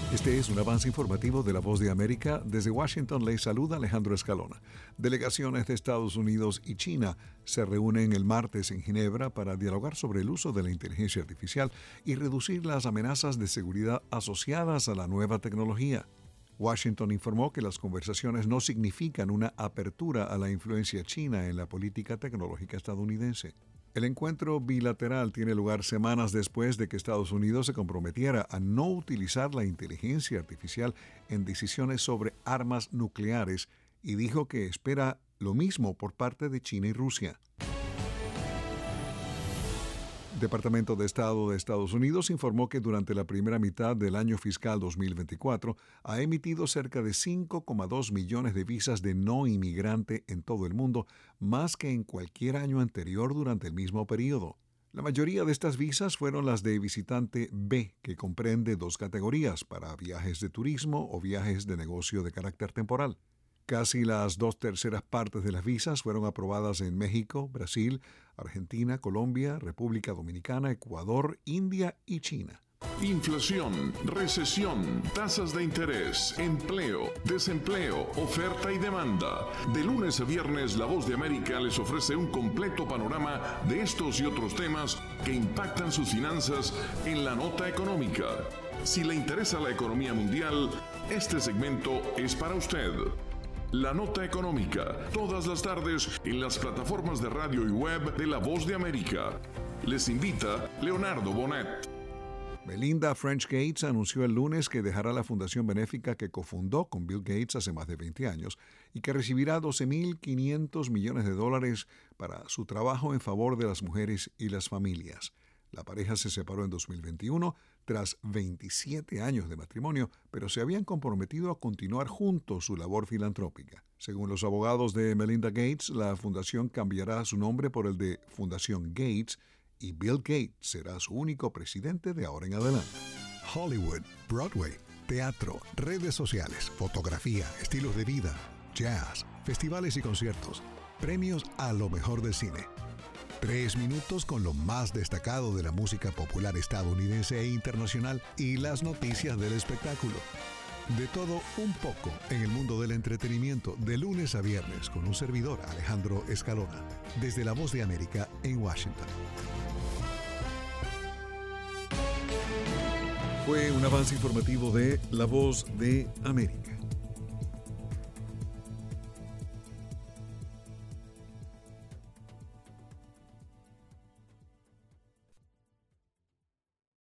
Este es un avance informativo de La Voz de América. Desde Washington les saluda Alejandro Escalona. Delegaciones de Estados Unidos y China se reúnen el martes en Ginebra para dialogar sobre el uso de la inteligencia artificial y reducir las amenazas de seguridad asociadas a la nueva tecnología. Washington informó que las conversaciones no significan una apertura a la influencia china en la política tecnológica estadounidense. El encuentro bilateral tiene lugar semanas después de que Estados Unidos se comprometiera a no utilizar la inteligencia artificial en decisiones sobre armas nucleares y dijo que espera lo mismo por parte de China y Rusia. El Departamento de Estado de Estados Unidos informó que durante la primera mitad del año fiscal 2024 ha emitido cerca de 5,2 millones de visas de no inmigrante en todo el mundo, más que en cualquier año anterior durante el mismo periodo. La mayoría de estas visas fueron las de visitante B, que comprende dos categorías, para viajes de turismo o viajes de negocio de carácter temporal. Casi las 2/3 partes de las visas fueron aprobadas en México, Brasil, Argentina, Colombia, República Dominicana, Ecuador, India y China. Inflación, recesión, tasas de interés, empleo, desempleo, oferta y demanda. De lunes a viernes, La Voz de América les ofrece un completo panorama de estos y otros temas que impactan sus finanzas en la nota económica. Si le interesa la economía mundial, este segmento es para usted. La Nota Económica, todas las tardes en las plataformas de radio y web de La Voz de América. Les invita Leonardo Bonet. Melinda French Gates anunció el lunes que dejará la fundación benéfica que cofundó con Bill Gates hace más de 20 años y que recibirá $12.500 millones para su trabajo en favor de las mujeres y las familias. La pareja se separó en 2021 tras 27 años de matrimonio, pero se habían comprometido a continuar juntos su labor filantrópica. Según los abogados de Melinda Gates, la fundación cambiará su nombre por el de Fundación Gates y Bill Gates será su único presidente de ahora en adelante. Hollywood, Broadway, teatro, redes sociales, fotografía, estilos de vida, jazz, festivales y conciertos, premios a lo mejor del cine. 3 minutos con lo más destacado de la música popular estadounidense e internacional y las noticias del espectáculo. De todo un poco en el mundo del entretenimiento de lunes a viernes con un servidor, Alejandro Escalona, desde La Voz de América en Washington. Fue un avance informativo de La Voz de América.